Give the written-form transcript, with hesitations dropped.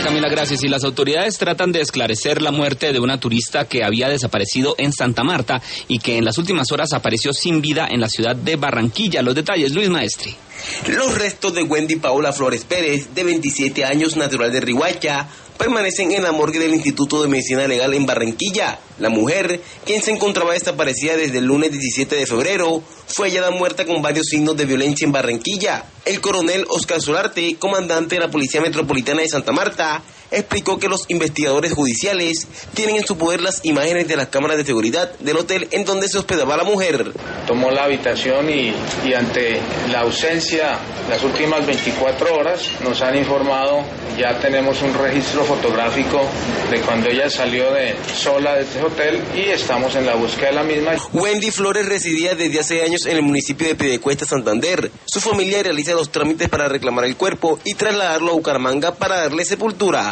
Hola Camila, gracias. Y las autoridades tratan de esclarecer la muerte de una turista que había desaparecido en Santa Marta y que en las últimas horas apareció sin vida en la ciudad de Barranquilla. Los detalles, Luis Maestri. Los restos de Wendy Paola Flores Pérez, de 27 años, natural de Riohacha, permanecen en la morgue del Instituto de Medicina Legal en Barranquilla. La mujer, quien se encontraba desaparecida desde el lunes 17 de febrero, fue hallada muerta con varios signos de violencia en Barranquilla. El coronel Oscar Solarte, comandante de la Policía Metropolitana de Santa Marta, explicó que los investigadores judiciales tienen en su poder las imágenes de las cámaras de seguridad del hotel en donde se hospedaba la mujer. Tomó la habitación y ante la ausencia, las últimas 24 horas, nos han informado, ya tenemos un registro fotográfico de cuando ella salió sola de este hotel y estamos en la búsqueda de la misma. Wendy Flores residía desde hace años en el municipio de Piedecuesta, Santander. Su familia realiza los trámites para reclamar el cuerpo y trasladarlo a Bucaramanga para darle sepultura.